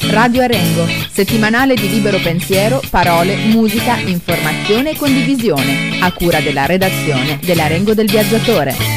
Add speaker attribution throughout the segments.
Speaker 1: Radio Arengo, settimanale di libero pensiero, parole, musica, informazione e condivisione, a cura della redazione dell'Arengo del Viaggiatore.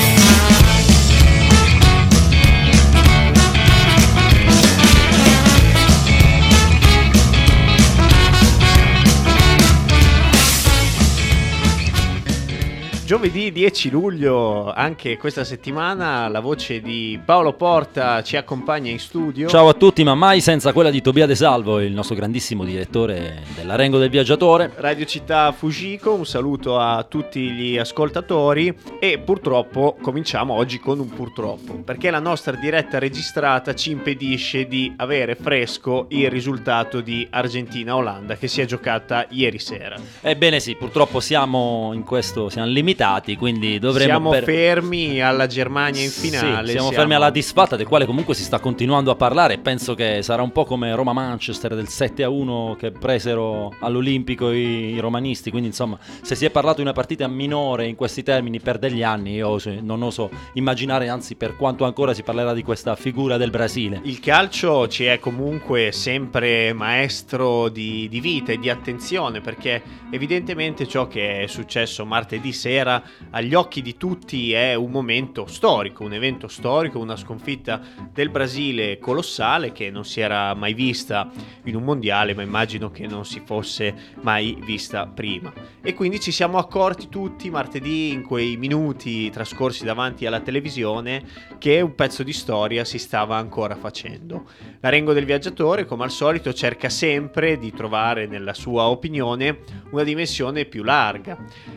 Speaker 2: Giovedì 10 luglio, anche questa settimana, la voce di Paolo Porta ci accompagna in studio.
Speaker 3: Ciao a tutti, ma mai senza quella di Tobia De Salvo, il nostro grandissimo direttore dell'Arengo del Viaggiatore.
Speaker 2: Radio Città Fujiko, un saluto a tutti gli ascoltatori e purtroppo cominciamo oggi con un purtroppo, perché la nostra diretta registrata ci impedisce di avere fresco il risultato di Argentina-Olanda che si è giocata ieri sera.
Speaker 3: Ebbene sì, purtroppo siamo limitati, quindi dovremo
Speaker 2: siamo fermi alla Germania in finale.
Speaker 3: Sì, siamo fermi alla disfatta, del quale comunque si sta continuando a parlare. Penso che sarà un po' come Roma-Manchester del 7-1 che presero all'Olimpico i romanisti. Quindi insomma, se si è parlato di una partita minore in questi termini per degli anni, io non oso immaginare, anzi, per quanto ancora si parlerà di questa figura del Brasile.
Speaker 2: Il calcio ci è comunque sempre maestro di vita e di attenzione, perché evidentemente ciò che è successo martedì sera agli occhi di tutti è un momento storico, un evento storico, una sconfitta del Brasile colossale che non si era mai vista in un mondiale, ma immagino che non si fosse mai vista prima. E quindi ci siamo accorti tutti martedì, in quei minuti trascorsi davanti alla televisione, che un pezzo di storia si stava ancora facendo. L'Arengo del Viaggiatore, come al solito, cerca sempre di trovare nella sua opinione una dimensione più larga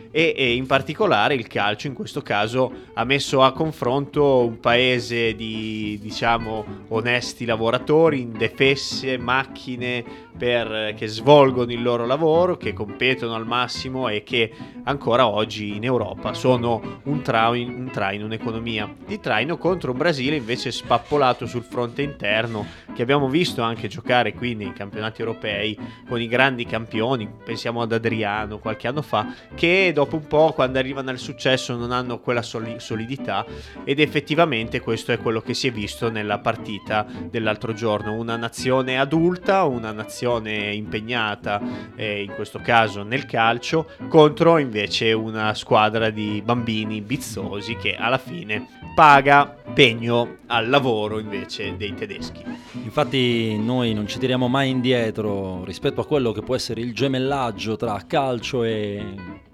Speaker 2: e in particolare il calcio in questo caso ha messo a confronto un paese di, diciamo, onesti lavoratori, indefesse macchine che svolgono il loro lavoro, che competono al massimo e che ancora oggi in Europa sono un traino, un'economia di traino, contro un Brasile invece spappolato sul fronte interno, che abbiamo visto anche giocare qui nei campionati europei con i grandi campioni. Pensiamo ad Adriano qualche anno fa, che dopo un po', quando arrivano al successo, non hanno quella solidità, ed effettivamente questo è quello che si è visto nella partita dell'altro giorno. Una nazione adulta, una nazione impegnata in questo caso nel calcio, contro invece una squadra di bambini bizzosi che alla fine paga pegno al lavoro invece dei tedeschi.
Speaker 3: Infatti noi non ci tiriamo mai indietro rispetto a quello che può essere il gemellaggio tra calcio e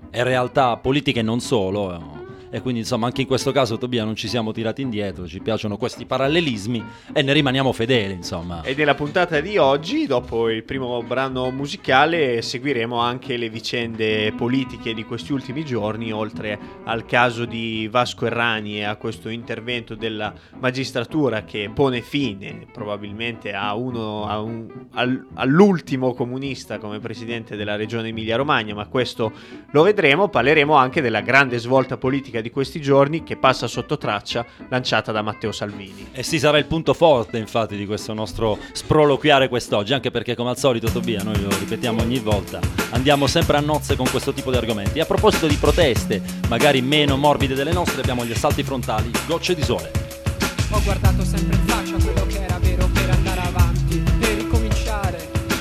Speaker 3: realtà politiche e non solo. E quindi insomma anche in questo caso, Tobia, non ci siamo tirati indietro, ci piacciono questi parallelismi e ne rimaniamo fedeli, insomma.
Speaker 2: E nella puntata di oggi, dopo il primo brano musicale, seguiremo anche le vicende politiche di questi ultimi giorni, oltre al caso di Vasco Errani e a questo intervento della magistratura che pone fine probabilmente all'ultimo comunista come presidente della regione Emilia-Romagna, ma questo lo vedremo. Parleremo anche della grande svolta politica di questi giorni che passa sotto traccia, lanciata da Matteo Salvini.
Speaker 3: E sì, sarà il punto forte infatti di questo nostro sproloquiare quest'oggi, anche perché come al solito, Tobia, noi lo ripetiamo ogni volta, andiamo sempre a nozze con questo tipo di argomenti. E a proposito di proteste, magari meno morbide delle nostre, abbiamo gli assalti frontali, gocce di sole.
Speaker 4: Ho guardato sempre in faccia quello che era vero per andare avanti e ricominciare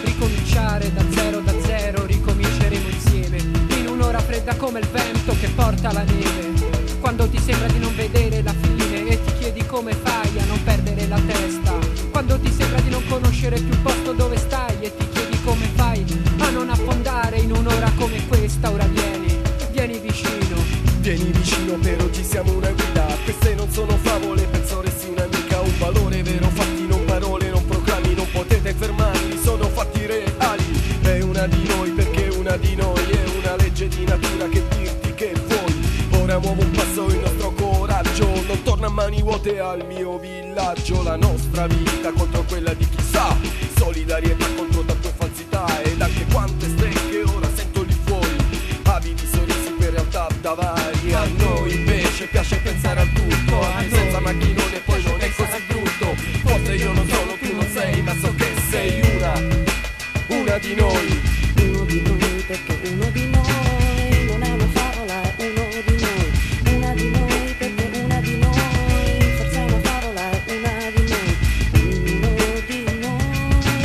Speaker 4: da zero, ricominceremo insieme in un'ora fredda come il vento che porta la neve. Quando ti sembra di non vedere la fine e ti chiedi come fai a non perdere la testa. Quando ti sembra di non conoscere più il posto dove stai e ti chiedi come fai a non affondare in un'ora come questa. Ora vieni vicino,
Speaker 5: per oggi siamo una guida. Queste non sono favole, penso resti un'amica, un valore vero, fatti non parole, non proclami, non potete fermarli, sono fatti reali. È una di noi perché una di noi è una legge di natura, che dirti che vuoi. Ora muovo un passo, il nostro coraggio non torna a mani vuote al mio villaggio. La nostra vita contro quella di chissà, solidarietà contro tante falsità ed anche quante streghe ora sento lì fuori, avidi sorrisi per realtà da vari. A noi invece piace pensare al tutto, anche senza macchinone, poi non è così brutto. Forse io non sono, tu non sei, ma so che sei una di noi.
Speaker 6: Uno di noi perché uno di noi non è una favola, è uno di noi. Una di noi perché una di noi, forse è una favola, è una di noi. Uno di noi.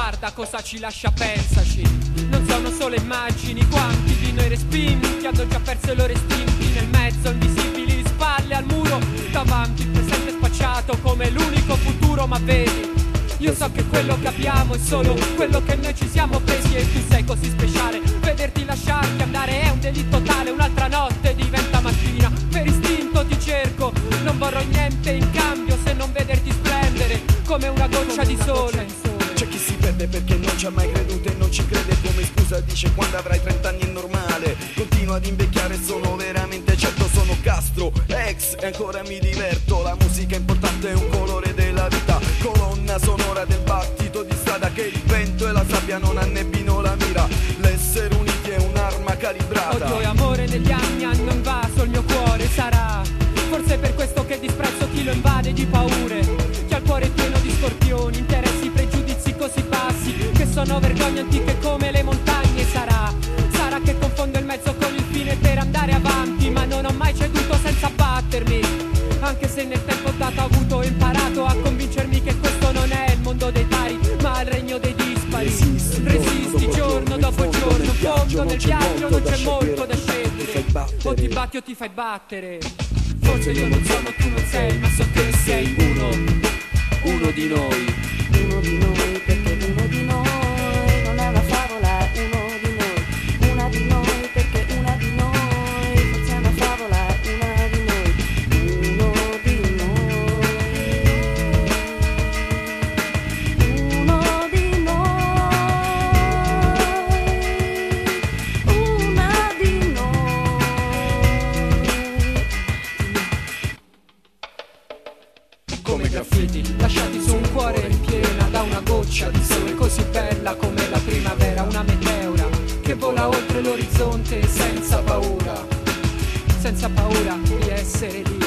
Speaker 4: guarda cosa ci lascia, pensaci. Non sono solo immagini, quanti di noi respinti hanno già perso i loro istinti nel mezzo, invisibili di spalle al muro, davanti il presente spacciato come l'unico futuro. Ma vedi, io so che quello che abbiamo è solo quello che noi ci siamo presi, e tu sei così speciale. Vederti lasciarti andare è un delitto tale, un'altra notte diventa mattina. Per istinto ti cerco, non vorrò niente in cambio se non vederti splendere come una goccia di sole.
Speaker 5: C'è chi si perde perché non ci ha mai creduto e non ci crede, come scusa dice quando avrai 30 anni è normale. Continuo ad invecchiare, sono veramente certo, sono Castro, ex e ancora mi diverto. La musica è importante, è un colore della vita, colonna sonora del battito di strada che il vento e la sabbia non annebbino la mira. L'essere uniti è un'arma calibrata.
Speaker 4: Odio e amore negli anni hanno invaso il mio cuore, sarà forse per questo che disprezzo chi lo invade di paure, chi ha il cuore pieno di scorpioni, interessi, pregiudizi così bassi che sono vergogne antiche come le montagne. Sarà che confondo il mezzo con il fine per andare avanti, ma non ho mai ceduto senza battermi, anche se nel tempo dato ho avuto e imparato a convincermi che questo non è il mondo dei pari ma il regno dei dispari. Resisti giorno dopo giorno, fondo nel viaggio non c'è molto da scegliere, o ti batti o ti fai battere. Forse io non sono, tu non sei, ma so che sei uno di noi.
Speaker 6: Uno di noi, perché uno di noi non è una favola, uno di noi. Una di noi, perché una di noi forse è una favola, una di noi. Uno di noi. Uno di noi. Una di noi.
Speaker 4: Come graffiti lasciati su un cuore ripiena da una goccia di sole così bella come la primavera, una meteora che vola oltre l'orizzonte senza paura di essere libera.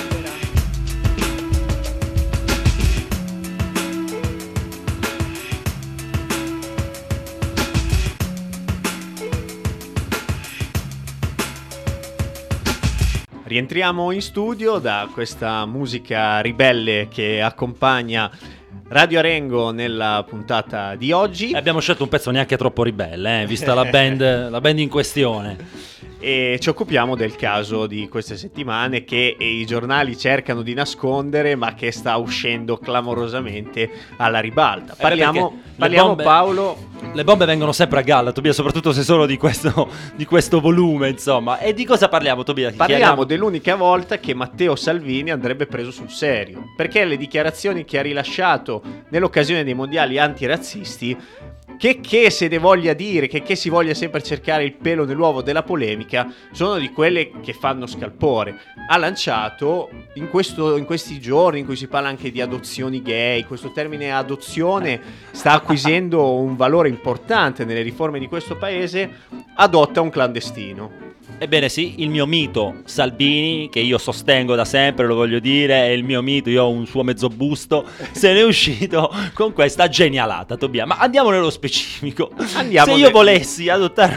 Speaker 2: Rientriamo in studio da questa musica ribelle che accompagna Radio Arengo nella puntata di oggi.
Speaker 3: Abbiamo scelto un pezzo neanche troppo ribelle, vista la band in questione.
Speaker 2: E ci occupiamo del caso di queste settimane che i giornali cercano di nascondere, ma che sta uscendo clamorosamente alla ribalta. Parliamo Paolo.
Speaker 3: Le bombe vengono sempre a galla, Tobia, soprattutto se sono di questo volume, insomma. E di cosa parliamo, Tobia?
Speaker 2: Parliamo dell'unica volta che Matteo Salvini andrebbe preso sul serio, perché le dichiarazioni che ha rilasciato nell'occasione dei mondiali antirazzisti, che se ne voglia dire, che si voglia sempre cercare il pelo nell'uovo della polemica, sono di quelle che fanno scalpore. Ha lanciato in questi giorni in cui si parla anche di adozioni gay, questo termine adozione sta acquisendo un valore importante nelle riforme di questo paese, adotta un clandestino.
Speaker 3: Ebbene sì, il mio mito Salvini, che io sostengo da sempre, lo voglio dire, è il mio mito, io ho un suo mezzo busto, se ne è uscito con questa genialata, Tobia. Ma andiamo nello specifico. Se io volessi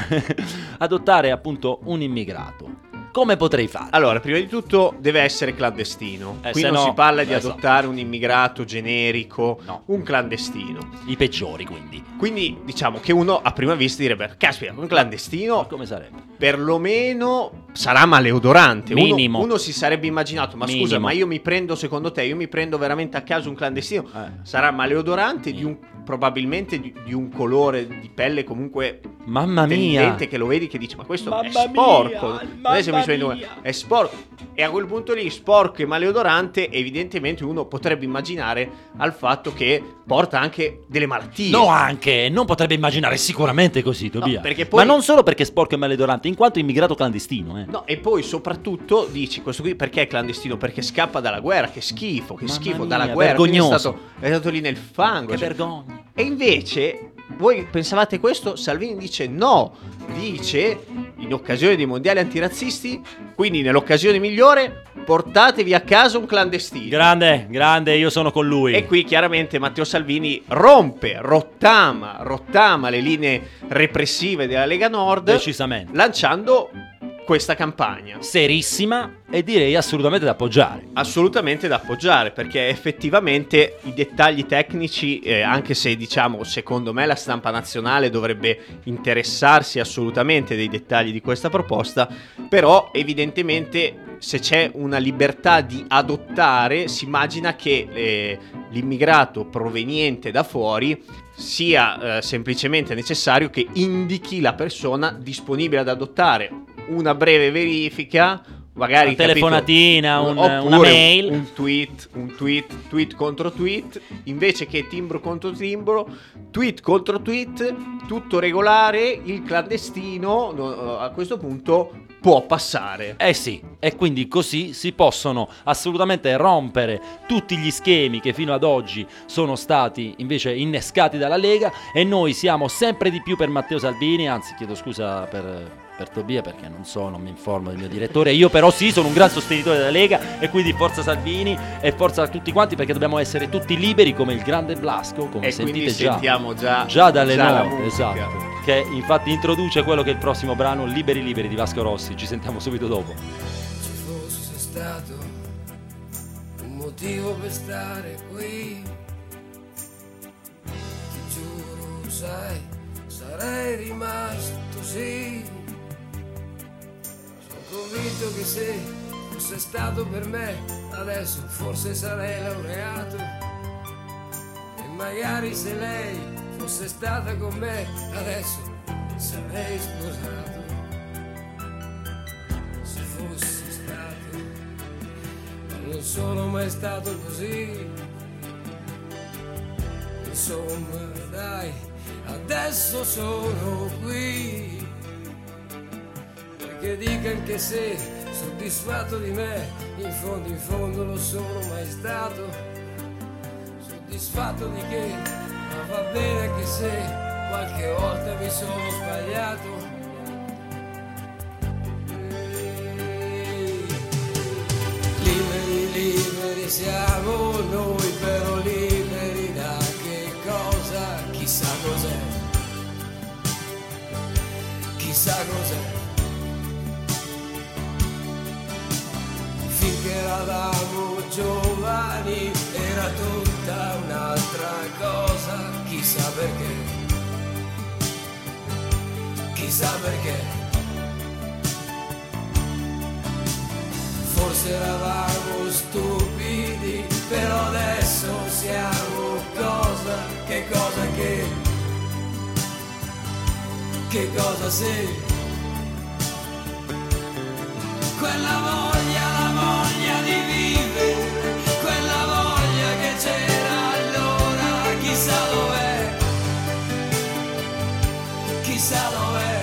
Speaker 3: adottare appunto un immigrato, come potrei fare?
Speaker 2: Allora, prima di tutto deve essere clandestino. Qui non si parla di adottare un immigrato generico, no. Un clandestino.
Speaker 3: I peggiori, quindi.
Speaker 2: Quindi diciamo che uno a prima vista direbbe: caspita, un clandestino.
Speaker 3: Ma come sarebbe?
Speaker 2: Perlomeno sarà maleodorante.
Speaker 3: Minimo.
Speaker 2: Uno si sarebbe immaginato: ma
Speaker 3: minimo.
Speaker 2: Scusa, ma secondo te, io mi prendo veramente a caso un clandestino? Sarà maleodorante, probabilmente di un colore di pelle comunque
Speaker 3: mamma mia,
Speaker 2: tendente, che lo vedi che dici: ma questo è sporco. Adesso è sporco. E a quel punto lì, sporco e maleodorante, evidentemente uno potrebbe immaginare al fatto che porta anche delle malattie.
Speaker 3: No, anche non potrebbe immaginare sicuramente così, Tobia.
Speaker 2: No, perché poi...
Speaker 3: Ma non solo perché è sporco e maleodorante, in quanto immigrato clandestino.
Speaker 2: No, e poi soprattutto dici: questo qui perché è clandestino? Perché scappa dalla guerra. Che schifo, dalla guerra.
Speaker 3: Vergognoso.
Speaker 2: È stato lì nel fango.
Speaker 3: Che vergogna.
Speaker 2: E invece voi pensavate questo? Salvini dice no. Dice, in occasione dei mondiali antirazzisti, quindi nell'occasione migliore, portatevi a casa un clandestino.
Speaker 3: Grande, io sono con lui.
Speaker 2: E qui chiaramente Matteo Salvini rottama le linee repressive della Lega Nord,
Speaker 3: decisamente,
Speaker 2: lanciando questa campagna
Speaker 3: serissima, e direi assolutamente da appoggiare.
Speaker 2: Assolutamente da appoggiare, perché effettivamente i dettagli tecnici, anche se diciamo secondo me la stampa nazionale dovrebbe interessarsi assolutamente dei dettagli di questa proposta, però evidentemente se c'è una libertà di adottare, si immagina che l'immigrato proveniente da fuori sia semplicemente necessario che indichi la persona disponibile ad adottare, una breve verifica, magari
Speaker 3: una telefonatina,
Speaker 2: capito,
Speaker 3: una mail,
Speaker 2: un tweet contro tweet, invece che timbro contro timbro, tweet contro tweet, tutto regolare, il clandestino a questo punto può passare.
Speaker 3: Sì, e quindi così si possono assolutamente rompere tutti gli schemi che fino ad oggi sono stati invece innescati dalla Lega, e noi siamo sempre di più per Matteo Salvini, anzi chiedo scusa per Tobia perché non mi informo del mio direttore, io però sì, sono un gran sostenitore della Lega, e quindi forza Salvini e forza a tutti quanti, perché dobbiamo essere tutti liberi come il grande Blasco, come
Speaker 2: e
Speaker 3: sentite
Speaker 2: quindi sentiamo
Speaker 3: già dalle
Speaker 2: la
Speaker 3: note,
Speaker 2: musica.
Speaker 3: esatto, che infatti introduce quello che è il prossimo brano, Liberi Liberi di Vasco Rossi. Ci sentiamo subito dopo.
Speaker 5: Ci fosse stato un motivo per stare qui, ti giuro, sai, sarei rimasto, sì. Sono convinto che se fosse stato per me, adesso forse sarei laureato, e magari se lei fosse stata con me, adesso sarei sposato. Se fosse stato, ma non sono mai stato così. Insomma, dai, adesso sono qui, perché dica anche se soddisfatto di me, in fondo lo sono mai stato. Soddisfatto di che, ma va bene anche se qualche volta mi sono sbagliato. Liberi, liberi siamo noi, però liberi da che cosa? Chissà cos'è, chissà cos'è. Finché eravamo giovani era tutta un'altra cosa, chissà perché, chissà perché. Forse eravamo stupidi, però adesso siamo cosa? Che cosa che cosa sei? Quella voglia, la voglia di vivere, quella voglia che c'era allora, chissà dov'è, chissà dov'è.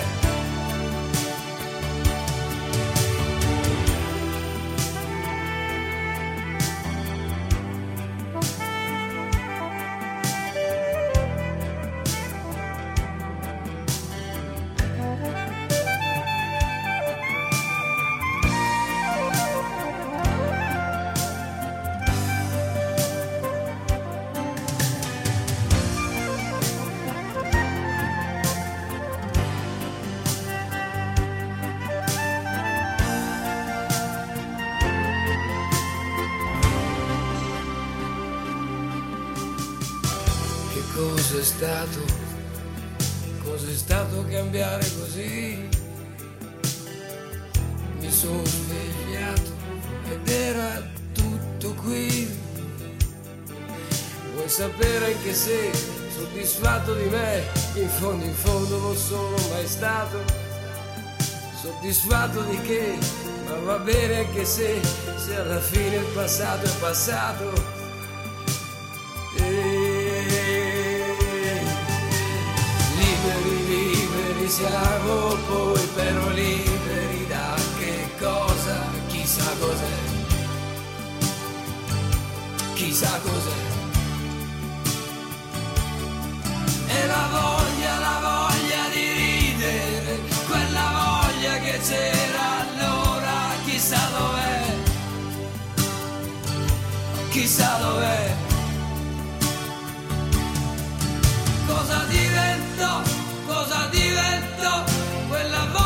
Speaker 5: Cos'è stato cambiare così? Mi sono svegliato ed era tutto qui. Vuoi sapere anche se soddisfatto di me? In fondo lo sono mai stato. Soddisfatto di che? Ma va bene anche se alla fine il passato è passato. Liberi siamo poi, però liberi da che cosa? Chissà cos'è, chissà cos'è. E la voglia di ridere, quella voglia che c'era allora, chissà dov'è, chissà dov'è. Cosa diventò quella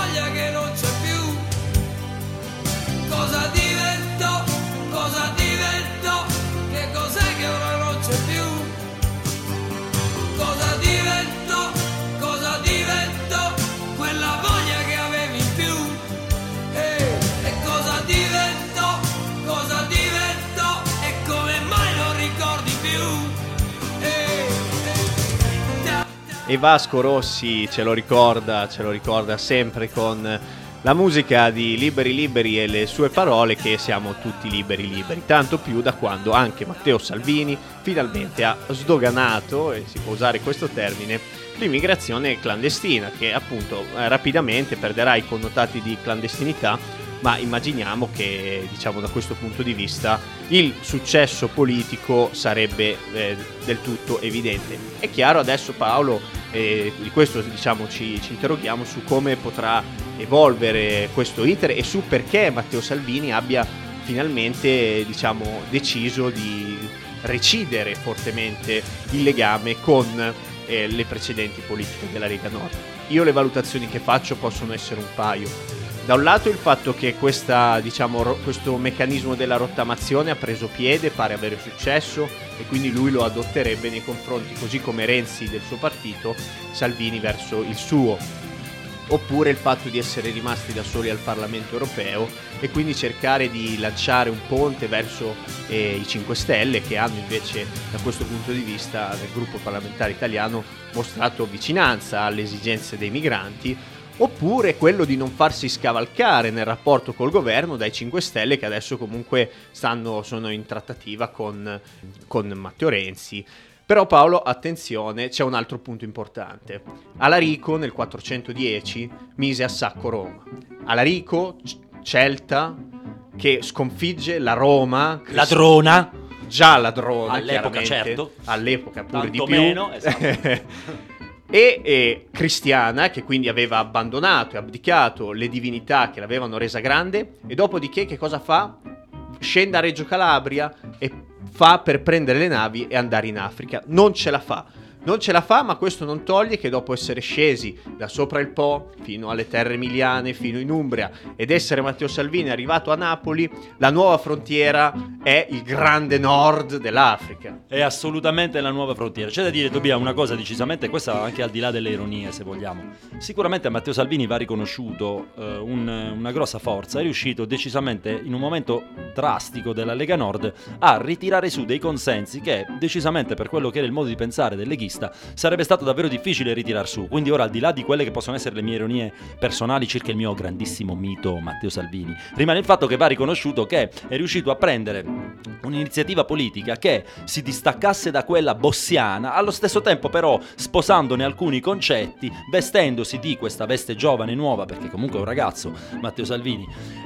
Speaker 2: e Vasco Rossi ce lo ricorda sempre con la musica di Liberi Liberi e le sue parole che siamo tutti liberi, tanto più da quando anche Matteo Salvini finalmente ha sdoganato, e si può usare questo termine, l'immigrazione clandestina, che appunto rapidamente perderà i connotati di clandestinità, ma immaginiamo che, diciamo, da questo punto di vista il successo politico sarebbe del tutto evidente. È chiaro adesso, Paolo, di questo, diciamo, ci interroghiamo su come potrà evolvere questo iter e su perché Matteo Salvini abbia finalmente, diciamo, deciso di recidere fortemente il legame con le precedenti politiche della Lega Nord. Io le valutazioni che faccio possono essere un paio. Da un lato il fatto che questo meccanismo della rottamazione ha preso piede, pare avere successo, e quindi lui lo adotterebbe nei confronti, così come Renzi del suo partito, Salvini verso il suo. Oppure il fatto di essere rimasti da soli al Parlamento europeo e quindi cercare di lanciare un ponte verso i 5 Stelle, che hanno invece da questo punto di vista del gruppo parlamentare italiano mostrato vicinanza alle esigenze dei migranti. Oppure quello di non farsi scavalcare nel rapporto col governo dai 5 Stelle, che adesso comunque sono in trattativa con Matteo Renzi. Però, Paolo, attenzione, c'è un altro punto importante. Alarico nel 410 mise a sacco Roma. Alarico, celta, che sconfigge la Roma
Speaker 3: ladrona,
Speaker 2: già ladrona
Speaker 3: all'epoca, certo,
Speaker 2: all'epoca pure
Speaker 3: tanto
Speaker 2: di più
Speaker 3: meno, esatto.
Speaker 2: e cristiana, che quindi aveva abbandonato e abdicato le divinità che l'avevano resa grande, e dopodiché che cosa fa? Scende a Reggio Calabria e fa per prendere le navi e andare in Africa. Non ce la fa, ma questo non toglie che dopo essere scesi da sopra il Po fino alle terre emiliane, fino in Umbria, ed essere Matteo Salvini arrivato a Napoli, la nuova frontiera è il grande nord dell'Africa.
Speaker 3: È assolutamente la nuova frontiera. C'è da dire, Tobia, una cosa decisamente, questa anche al di là delle ironie, se vogliamo. Sicuramente a Matteo Salvini va riconosciuto una grossa forza. È riuscito decisamente, in un momento drastico della Lega Nord, a ritirare su dei consensi che decisamente, per quello che era il modo di pensare del leghista, sarebbe stato davvero difficile ritirar su. Quindi ora, al di là di quelle che possono essere le mie ironie personali circa il mio grandissimo mito Matteo Salvini, rimane il fatto che va riconosciuto che è riuscito a prendere un'iniziativa politica che si distaccasse da quella bossiana, allo stesso tempo però sposandone alcuni concetti, vestendosi di questa veste giovane nuova, perché comunque è un ragazzo Matteo Salvini,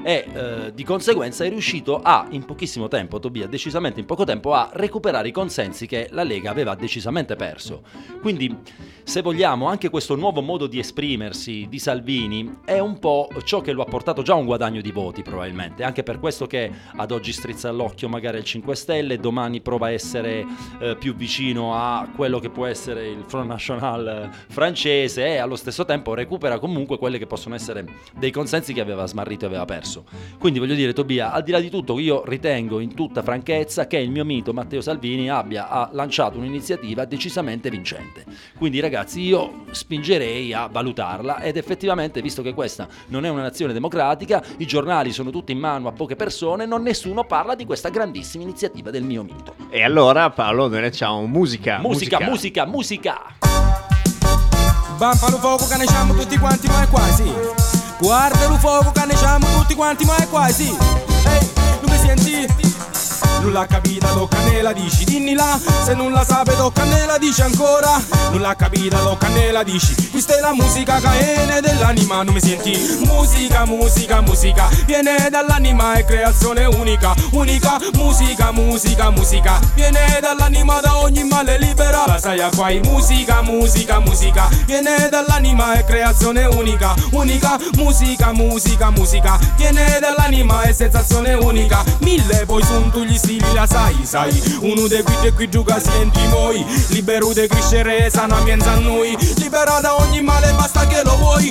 Speaker 3: e di conseguenza è riuscito a, in pochissimo tempo, Tobia, decisamente in poco tempo, a recuperare i consensi che la Lega aveva decisamente perso. Quindi, se vogliamo, anche questo nuovo modo di esprimersi di Salvini è un po' ciò che lo ha portato già a un guadagno di voti, probabilmente, anche per questo che ad oggi strizza l'occhio magari al 5 Stelle, domani prova a essere più vicino a quello che può essere il Front National francese, e allo stesso tempo recupera comunque quelle che possono essere dei consensi che aveva smarrito e aveva perso. Quindi, voglio dire, Tobia, al di là di tutto, io ritengo in tutta franchezza che il mio mito Matteo Salvini abbia lanciato un'iniziativa decisamente vincente. Quindi, ragazzi, io spingerei a valutarla, ed effettivamente, visto che questa non è una nazione democratica, i giornali sono tutti in mano a poche persone, nessuno parla di questa grandissima iniziativa del mio mito.
Speaker 2: E allora, Paolo, noi facciamo musica.
Speaker 7: Bampa lo fuoco che ne siamo tutti quanti, ma è quasi. Guarda lo fuoco che ne siamo tutti quanti, ma è quasi. Ehi, non mi senti? Non l'ha capita, tocca ne la dici, dinni là. Se non la sape, tocca ne la dici ancora. Non l'ha capita, tocca ne la dici. Questa è la musica che viene dell'anima, non mi senti? Musica, musica, musica, viene dall'anima, è creazione unica. Unica, musica, musica, musica, viene dall'anima, da ogni male libera. La sai a quai, musica, musica, musica, viene dall'anima, è creazione unica. Unica, musica, musica, musica, viene dall'anima, è sensazione unica. Mille poi sono tu gli stili, la sai, uno de qui gioca senti moi, libero de crescere sana mienza a noi, libera da ogni male, basta che lo vuoi.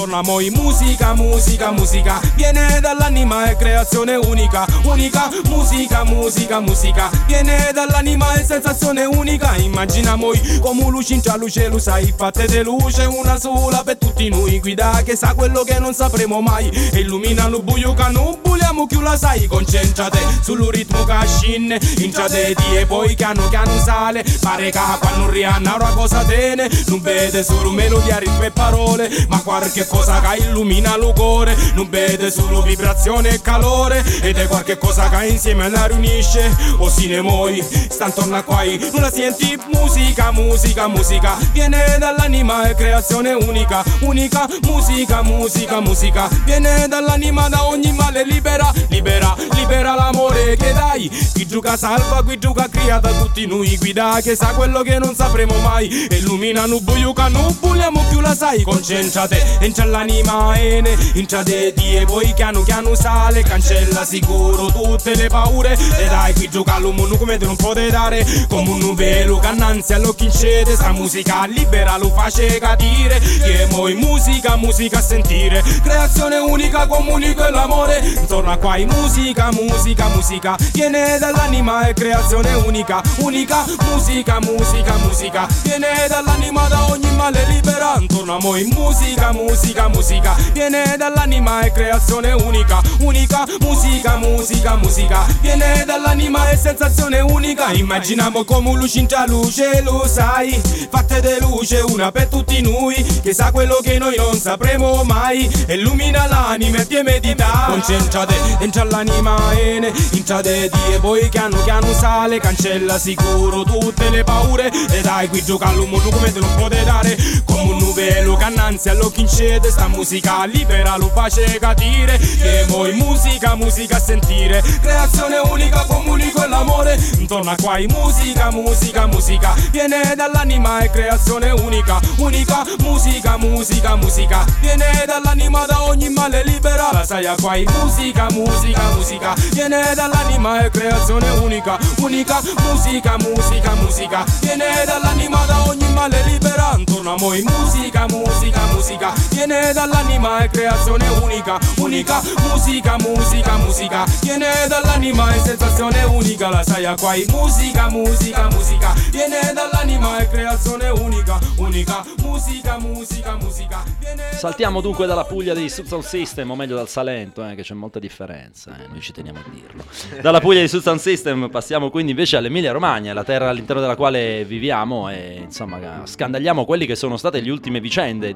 Speaker 7: torniamo in musica, musica, musica. Viene dall'anima, è creazione unica, unica. Musica, musica, musica. Viene dall'anima, è sensazione unica. Immaginiamo come luce in luce, lo sai, fatte di luce, una sola per tutti noi. Guida che sa quello che non sapremo mai, e illumina lo buio che non vogliamo più, la sai. Concentrate sul ritmo che scende, intrate e poi piano piano sale. Pare che quando Rihanna una cosa tiene, non vede solo melodia, ritmo e parole, ma qualche cosa che illumina lo cuore. Non vede solo vibrazione e calore, ed è qualche cosa che insieme la riunisce. O sinemoi, sta intorno a qua, non la senti? Musica, musica, musica. Viene dall'anima, è creazione unica, unica. Musica, musica, musica. Viene dall'anima, da ogni male libera, libera, libera l'amore che dai. Qui gioca salva, qui gioca crea da tutti noi. Guida che sa quello che non sapremo mai, illumina lo buio che non vogliamo più, la sai. Concentrate, entra l'anima ene, entrate e poi piano piano sale. Cancella sicuro tutte le paure, e dai qui gioca lo mondo come te non puoi dare. Come un velo che annanzi all'occhio incede, sta musica libera lo face capire. Che moi musica, musica a sentire, creazione unica, comunica l'amore. Torna qua in musica, musica, musica. Viene dall'anima, è creazione unica, unica. Musica, musica, musica. Viene dall'anima, da ogni male libera. Torniamo in musica, musica, musica. Viene dall'anima, è creazione unica, unica. Musica, musica, musica. Viene dall'anima, è sensazione unica. Immaginiamo come luce in luce, lo sai, fatte di luce, una per tutti noi. Che sa quello che noi non sapremo mai, illumina l'anima e ti medita. Concentrate, entra l'anima ene, entrate e poi piano piano sale. Cancella sicuro tutte le paure, e dai qui gioca lo mondo come te non puoi dare. Come un velo che annanzi all'occhio incede, sta musica libera lo face capire. Che moi musica, musica a sentire, creazione unica, comunico l'amore. Torna qua in musica, musica, musica. Viene dall'anima, è creazione unica, unica. Musica, musica, musica. Viene dall'anima, da ogni male libera, la sai qua in musica, musica, musica. Viene dall'anima, è creazione unica, unica. Musica, musica, musica. Viene dall'anima, da ogni male libera. Torniamo in musica, musica, musica. Viene dall'anima, è creazione unica, unica. Musica, musica, musica. Viene dall'anima, è sensazione unica, la sai qua in musica, musica, musica. Viene dall'anima, è creazione unica, unica. Musica, musica, musica.
Speaker 3: Saltiamo dunque dalla Puglia dei Sound System, o meglio dal Salento, che c'è molta differenza, noi ci teniamo a dirlo. Dalla Puglia dei Sound System passiamo quindi invece all'Emilia Romagna, la terra all'interno della quale viviamo, e insomma scandagliamo quelli che sono state le ultime vicende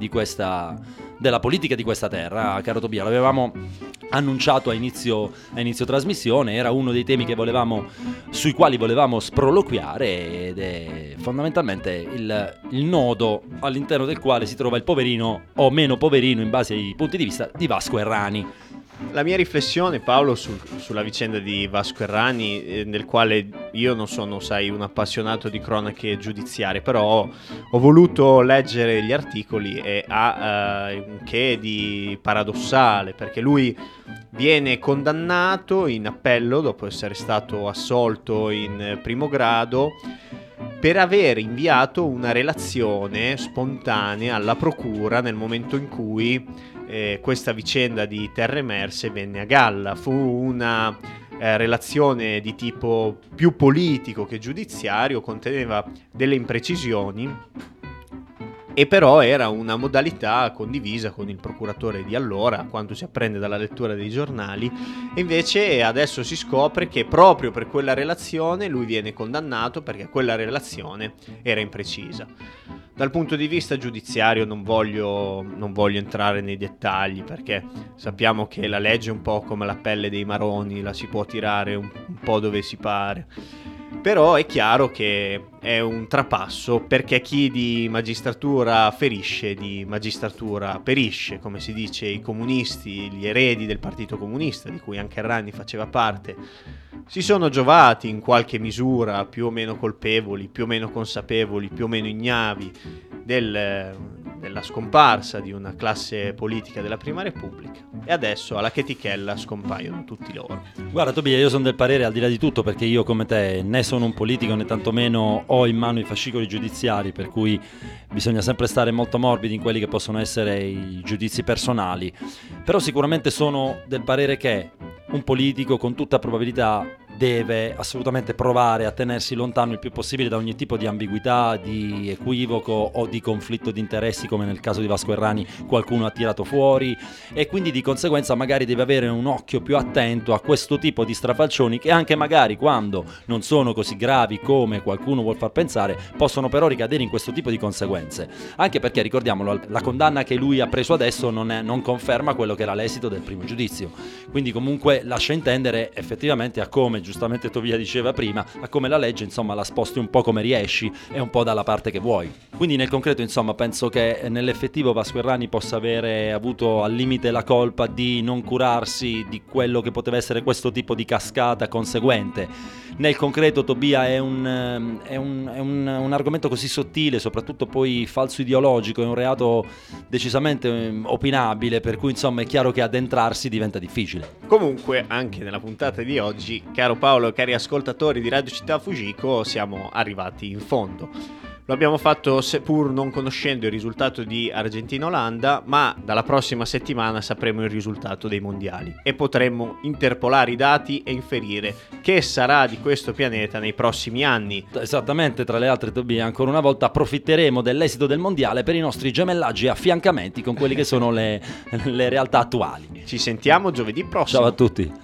Speaker 3: della politica di questa terra. Caro Tobia, l'avevamo annunciato a inizio trasmissione, era uno dei temi sui quali volevamo sproloquiare, ed è fondamentalmente il nodo all'interno del quale si trova il poverino o meno poverino in base ai punti di vista di Vasco Errani.
Speaker 2: La mia riflessione, Paolo, sulla vicenda di Vasco Errani, nel quale io non sono, sai, un appassionato di cronache giudiziarie, però ho voluto leggere gli articoli e ha un che di paradossale, perché lui viene condannato in appello dopo essere stato assolto in primo grado per aver inviato una relazione spontanea alla procura nel momento in cui questa vicenda di terre emerse venne a galla. Fu una relazione di tipo più politico che giudiziario, conteneva delle imprecisioni, e però era una modalità condivisa con il procuratore di allora, quanto si apprende dalla lettura dei giornali. E invece adesso si scopre che proprio per quella relazione lui viene condannato, perché quella relazione era imprecisa. Dal punto di vista giudiziario non voglio entrare nei dettagli, perché sappiamo che la legge è un po' come la pelle dei maroni, la si può tirare un po' dove si pare. Però è chiaro che è un trapasso, perché chi di magistratura ferisce, di magistratura perisce, come si dice. I comunisti, gli eredi del Partito Comunista, di cui anche Errani faceva parte, si sono giovati in qualche misura, più o meno colpevoli, più o meno consapevoli, più o meno ignavi della scomparsa di una classe politica della Prima Repubblica, e adesso alla chetichella scompaiono tutti loro.
Speaker 3: Guarda Tobia, io sono del parere, al di là di tutto, perché io come te né sono un politico né tantomeno ho in mano i fascicoli giudiziari, per cui bisogna sempre stare molto morbidi in quelli che possono essere i giudizi personali, però sicuramente sono del parere che un politico con tutta probabilità deve assolutamente provare a tenersi lontano il più possibile da ogni tipo di ambiguità, di equivoco o di conflitto di interessi, come nel caso di Vasco Errani qualcuno ha tirato fuori, e quindi di conseguenza magari deve avere un occhio più attento a questo tipo di strafalcioni che anche magari quando non sono così gravi come qualcuno vuol far pensare possono però ricadere in questo tipo di conseguenze, anche perché ricordiamolo, la condanna che lui ha preso adesso non conferma quello che era l'esito del primo giudizio, quindi comunque lascia intendere effettivamente a come giustamente Tobia diceva prima, a come la legge insomma la sposti un po' come riesci e un po' dalla parte che vuoi. Quindi nel concreto insomma penso che nell'effettivo Vasco Errani possa avere avuto al limite la colpa di non curarsi di quello che poteva essere questo tipo di cascata conseguente. Nel concreto Tobia è un argomento così sottile, soprattutto poi falso ideologico, è un reato decisamente opinabile, per cui insomma è chiaro che addentrarsi diventa difficile.
Speaker 2: Comunque anche nella puntata di oggi, caro Paolo e cari ascoltatori di Radio Città Fujiko, siamo arrivati in fondo. Lo abbiamo fatto seppur non conoscendo il risultato di Argentina-Olanda, ma dalla prossima settimana sapremo il risultato dei mondiali e potremmo interpolare i dati e inferire che sarà di questo pianeta nei prossimi anni.
Speaker 3: Esattamente, tra le altre Tobia, ancora una volta approfitteremo dell'esito del mondiale per i nostri gemellaggi e affiancamenti con quelli che sono le realtà attuali.
Speaker 2: Ci sentiamo giovedì prossimo.
Speaker 3: Ciao a tutti.